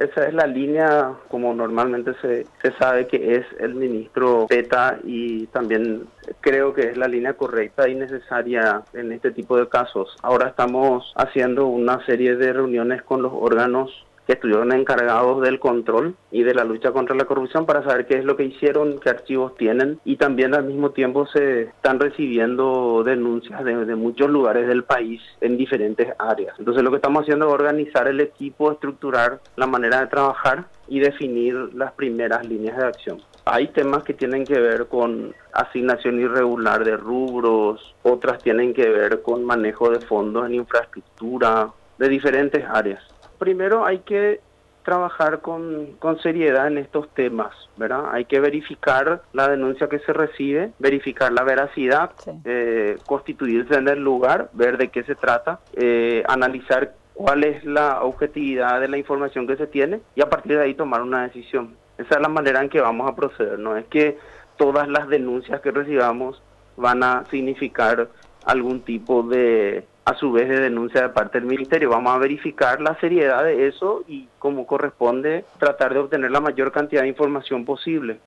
Esa es la línea, como normalmente se sabe que es el ministro Peta, y también creo que es la línea correcta y necesaria en este tipo de casos. Ahora estamos haciendo una serie de reuniones con los órganos que estuvieron encargados del control y de la lucha contra la corrupción para saber qué es lo que hicieron, qué archivos tienen, y también al mismo tiempo se están recibiendo denuncias de muchos lugares del país en diferentes áreas. Entonces lo que estamos haciendo es organizar el equipo, estructurar la manera de trabajar y definir las primeras líneas de acción. Hay temas que tienen que ver con asignación irregular de rubros, otras tienen que ver con manejo de fondos en infraestructura, de diferentes áreas. Primero hay que trabajar con seriedad en estos temas, ¿verdad? Hay que verificar la denuncia que se recibe, verificar la veracidad, Sí. constituirse en el lugar, ver de qué se trata, analizar cuál es la objetividad de la información que se tiene y a partir de ahí tomar una decisión. Esa es la manera en que vamos a proceder. No es que todas las denuncias que recibamos van a significar algún tipo de, a su vez, de denuncia de parte del ministerio. Vamos a verificar la seriedad de eso y, como corresponde, tratar de obtener la mayor cantidad de información posible.